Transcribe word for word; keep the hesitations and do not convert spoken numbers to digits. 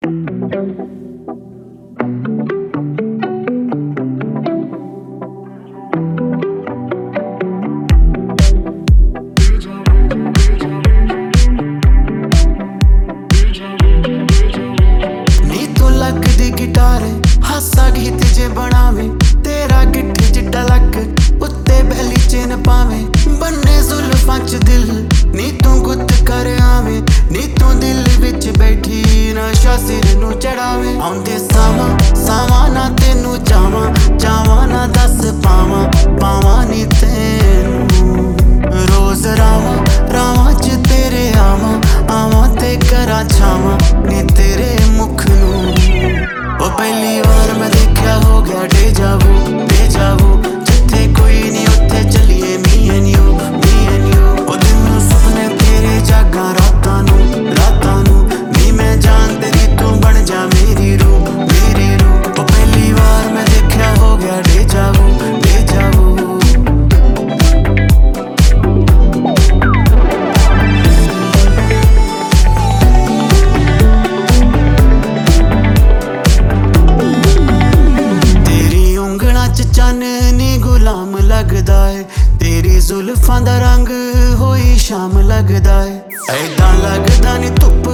गिटारे हासा गीत जे बनावे तेरा गिठ जिड्डा लक उत्ते बैली चेन पावे बन्ने जुल्फां च दिल नी तू गुत कर आवे नी तू दिल विच बैठी नशा सिर नू चढ़ावे आउंदे सावा सावा ना तेनू चावां चावां ना दस पावां पावां नी तैनू रोज रावां रावां च तेरे आवां आवां ते करा छावां नी तेरे मुख नू ओ पहली बार मैं देखा हो गया डेजा वू डेजा वू जिथे कोई नहीं उत्थे चलिए me and you me and you ओ दिन नू सुपने तेरे जागा रातां नू रातां नू नी मैं जान तेरी तू बन जा मेरी रूह मेरी रूह ओ पहली बार मैं देखा हो गया डेजा वू डेजा वू चाननी गुलाम लगदा है तेरी जुल्फां दा रंग होई शाम लगदा है ऐदां लगदा नी धुप